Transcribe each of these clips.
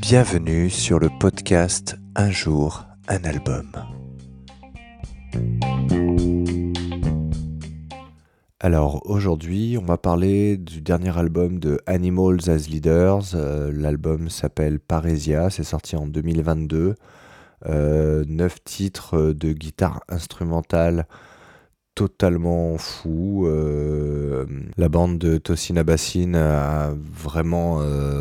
Bienvenue sur le podcast Un jour, un album. Alors aujourd'hui, on va parler du dernier album de Animals as Leaders. L'album s'appelle Parésia, c'est sorti en 2022. 9 titres de guitare instrumentale totalement fou. La bande de Tosin Abasin a vraiment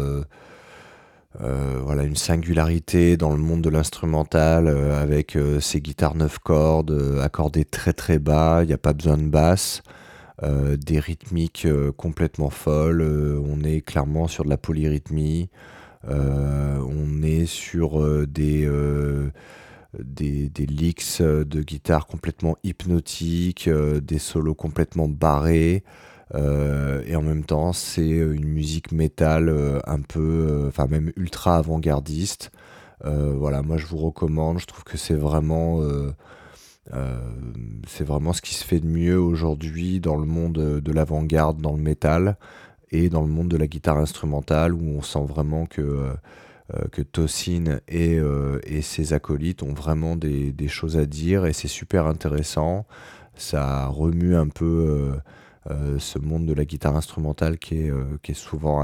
voilà, une singularité dans le monde de l'instrumental avec ses guitares 9 cordes accordées très très bas, il n'y a pas besoin de basse, des rythmiques complètement folles, on est clairement sur de la polyrythmie, on est sur des licks de guitare complètement hypnotiques, des solos complètement barrés. Et en même temps, c'est une musique métal un peu, enfin même ultra avant-gardiste. Voilà, moi je vous recommande, je trouve que euh, c'est vraiment ce qui se fait de mieux aujourd'hui dans le monde de l'avant-garde, dans le métal et dans le monde de la guitare instrumentale où on sent vraiment que Tosin et ses acolytes ont vraiment des choses à dire et c'est super intéressant. Ça remue un peu ce monde de la guitare instrumentale qui est souvent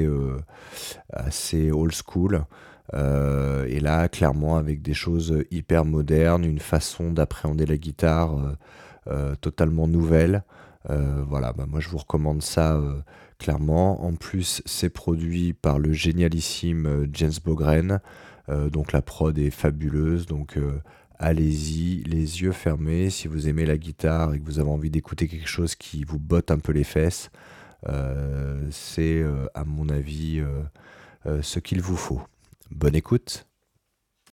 assez old school. Et là, clairement, avec des choses hyper modernes, une façon d'appréhender la guitare totalement nouvelle. Voilà, bah, moi je vous recommande ça clairement. En plus, c'est produit par le génialissime James Bogren. Donc la prod est fabuleuse. Donc allez-y, les yeux fermés. Si vous aimez la guitare et que vous avez envie d'écouter quelque chose qui vous botte un peu les fesses, c'est à mon avis ce qu'il vous faut. Bonne écoute.